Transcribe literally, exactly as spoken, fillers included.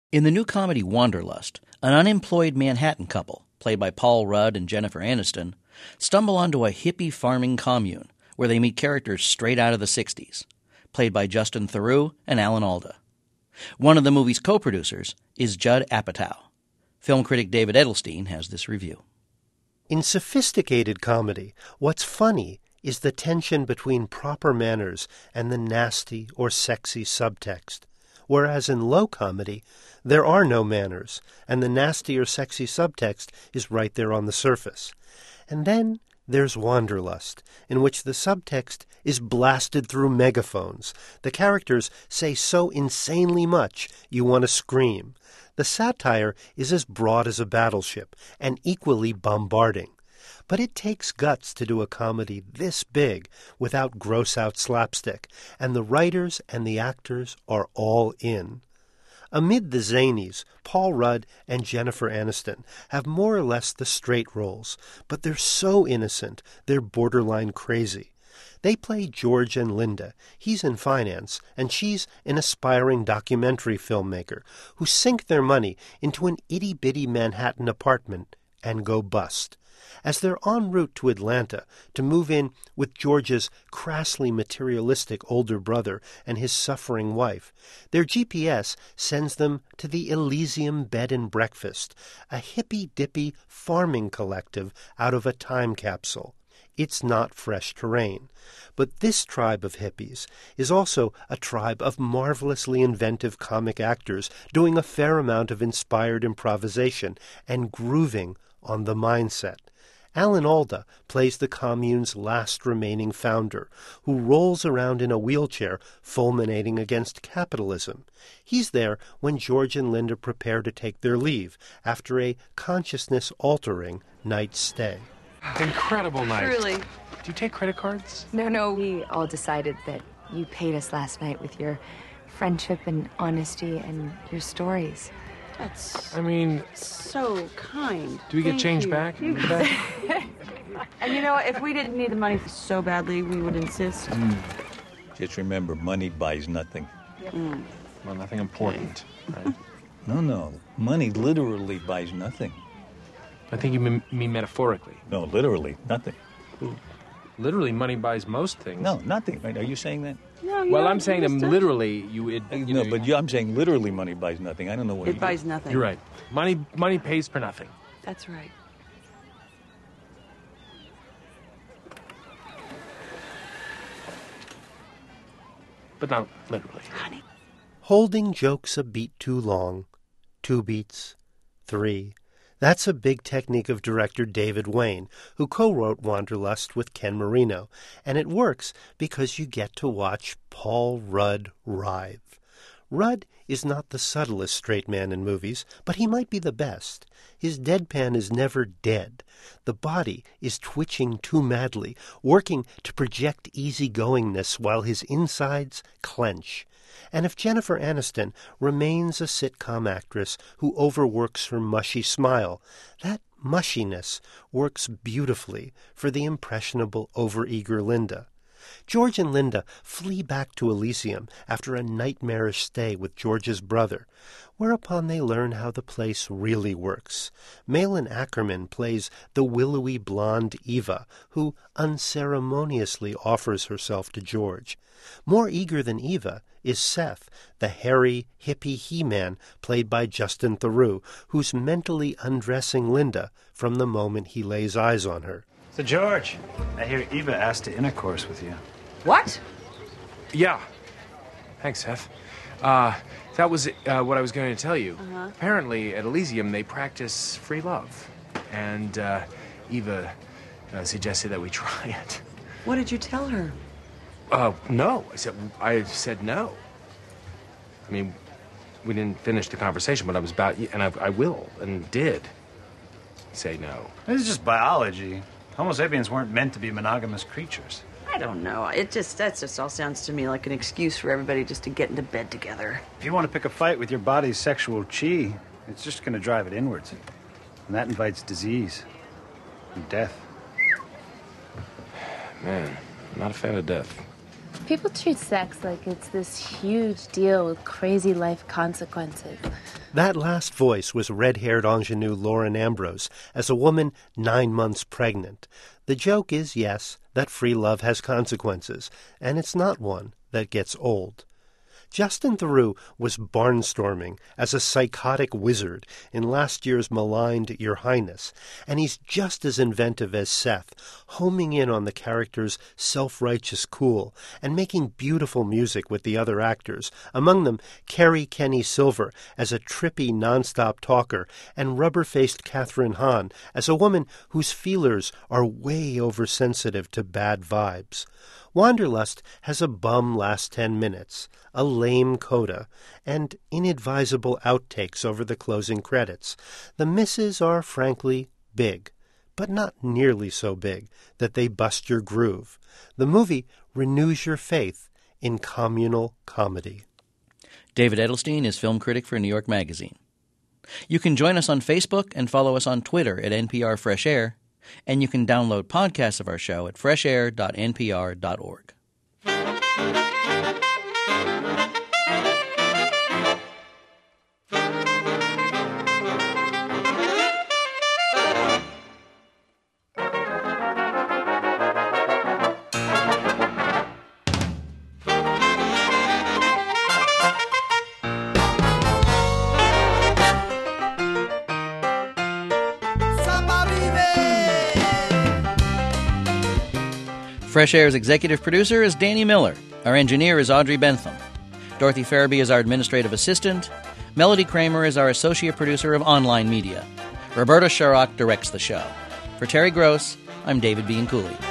In the new comedy Wanderlust, an unemployed Manhattan couple, played by Paul Rudd and Jennifer Aniston, stumble onto a hippie farming commune where they meet characters straight out of the sixties, played by Justin Theroux and Alan Alda. One of the movie's co-producers is Judd Apatow. Film critic David Edelstein has this review. In sophisticated comedy, what's funny is the tension between proper manners and the nasty or sexy subtext, whereas in low comedy, there are no manners, and the nasty or sexy subtext is right there on the surface. And then there's Wanderlust, in which the subtext is blasted through megaphones. The characters say so insanely much you want to scream. The satire is as broad as a battleship, and equally bombarding. But it takes guts to do a comedy this big without gross-out slapstick, and the writers and the actors are all in. Amid the zanies, Paul Rudd and Jennifer Aniston have more or less the straight roles, but they're so innocent, they're borderline crazy. They play George and Linda. He's in finance, and she's an aspiring documentary filmmaker who sink their money into an itty-bitty Manhattan apartment and go bust. As they're en route to Atlanta to move in with George's crassly materialistic older brother and his suffering wife, their G P S sends them to the Elysium Bed and Breakfast, a hippy-dippy farming collective out of a time capsule. It's not fresh terrain. But this tribe of hippies is also a tribe of marvelously inventive comic actors doing a fair amount of inspired improvisation and grooving on the mindset. Alan Alda plays the commune's last remaining founder, who rolls around in a wheelchair fulminating against capitalism. He's there when George and Linda prepare to take their leave after a consciousness-altering night's stay. Incredible night. Truly. Do you take credit cards? No, no, we all decided that you paid us last night with your friendship and honesty and your stories. That's I mean, so kind. do we get Thank change you. back? You And you know, if we didn't need the money so badly, we would insist. Mm. Just remember, money buys nothing. Mm. Well, nothing important, right? No, no. Money literally buys nothing. I think you mean, mean metaphorically. No, literally, nothing. Literally, money buys most things. No, nothing. Right? Are you saying that? No, Well, yeah, I'm saying that understood. literally, you... It, you no, know, but you, I'm saying literally money buys nothing. I don't know what It you buys nothing. You're right. Money, money pays for nothing. That's right. But not literally. Honey. Holding jokes a beat too long, two beats, three. That's a big technique of director David Wayne, who co-wrote Wanderlust with Ken Marino, and it works because you get to watch Paul Rudd writhe. Rudd is not the subtlest straight man in movies, but he might be the best. His deadpan is never dead. The body is twitching too madly, working to project easygoingness while his insides clench. And if Jennifer Aniston remains a sitcom actress who overworks her mushy smile, that mushiness works beautifully for the impressionable, overeager Linda. George and Linda flee back to Elysium after a nightmarish stay with George's brother, whereupon they learn how the place really works. Malin Ackerman plays the willowy blonde Eva, who unceremoniously offers herself to George. More eager than Eva is Seth, the hairy, hippie he-man played by Justin Theroux, who's mentally undressing Linda from the moment he lays eyes on her. So, George, I hear Eva asked to intercourse with you. What? Yeah. Thanks, Seth. Uh, that was uh, what I was going to tell you. Uh-huh. Apparently, at Elysium, they practice free love. And uh, Eva uh, suggested that we try it. What did you tell her? Uh, no. I said, I said no. I mean, we didn't finish the conversation, but I was about, and I, I will, and did say no. This is just biology. Homo sapiens weren't meant to be monogamous creatures. I don't know. It just, that just all sounds to me like an excuse for everybody just to get into bed together. If you want to pick a fight with your body's sexual chi, it's just going to drive it inwards. And that invites disease and death. Man, I'm not a fan of death. People treat sex like it's this huge deal with crazy life consequences. That last voice was red-haired ingenue Lauren Ambrose as a woman nine months pregnant. The joke is, yes, that free love has consequences, and it's not one that gets old. Justin Theroux was barnstorming as a psychotic wizard in last year's maligned Your Highness, and he's just as inventive as Seth, homing in on the character's self-righteous cool and making beautiful music with the other actors, among them Kerry Kenny Silver as a trippy nonstop talker and rubber-faced Catherine Hahn as a woman whose feelers are way oversensitive to bad vibes. Wanderlust has a bum last ten minutes, a lame coda, and inadvisable outtakes over the closing credits. The misses are, frankly, big, but not nearly so big that they bust your groove. The movie renews your faith in communal comedy. David Edelstein is film critic for New York Magazine. You can join us on Facebook and follow us on Twitter at N P R Fresh Air, and you can download podcasts of our show at fresh air dot n p r dot org. Fresh Air's executive producer is Danny Miller. Our engineer is Audrey Bentham. Dorothy Farabee is our administrative assistant. Melody Kramer is our associate producer of online media. Roberta Sharrock directs the show. For Terry Gross, I'm David Bianculli.